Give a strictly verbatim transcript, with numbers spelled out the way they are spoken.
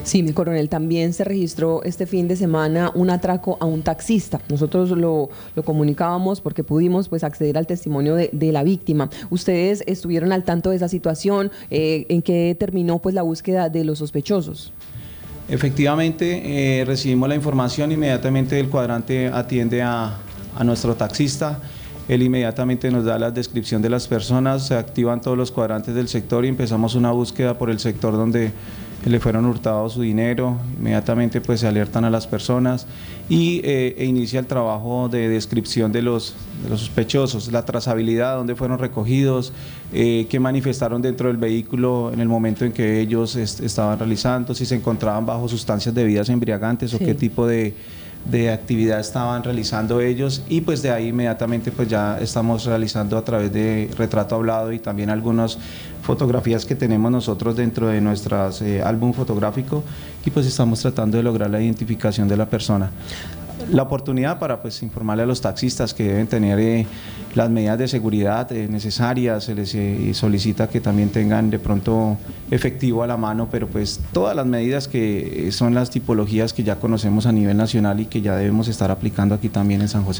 Sí, mi coronel, también se registró este fin de semana un atraco a un taxista. Nosotros lo, lo comunicábamos porque pudimos pues acceder al testimonio de, de la víctima. ¿Ustedes estuvieron al tanto de esa situación? Eh, ¿En qué terminó pues la búsqueda de los sospechosos? Efectivamente, eh, recibimos la información, inmediatamente el cuadrante atiende a, a nuestro taxista. Él inmediatamente nos da la descripción de las personas, se activan todos los cuadrantes del sector y empezamos una búsqueda por el sector donde le fueron hurtados su dinero. Inmediatamente pues se alertan a las personas y eh, e inicia el trabajo de descripción de los, de los sospechosos, la trazabilidad, dónde fueron recogidos, eh, qué manifestaron dentro del vehículo en el momento en que ellos est estaban realizando, si se encontraban bajo sustancias de bebidas embriagantes sí. o qué tipo de de actividad estaban realizando ellos, y pues de ahí inmediatamente pues ya estamos realizando a través de retrato hablado y también algunas fotografías que tenemos nosotros dentro de nuestro eh, álbum fotográfico, y pues estamos tratando de lograr la identificación de la persona. La oportunidad para pues informarle a los taxistas que deben tener eh, las medidas de seguridad eh, necesarias, se les eh, solicita que también tengan de pronto efectivo a la mano, pero pues todas las medidas que son las tipologías que ya conocemos a nivel nacional y que ya debemos estar aplicando aquí también en San José.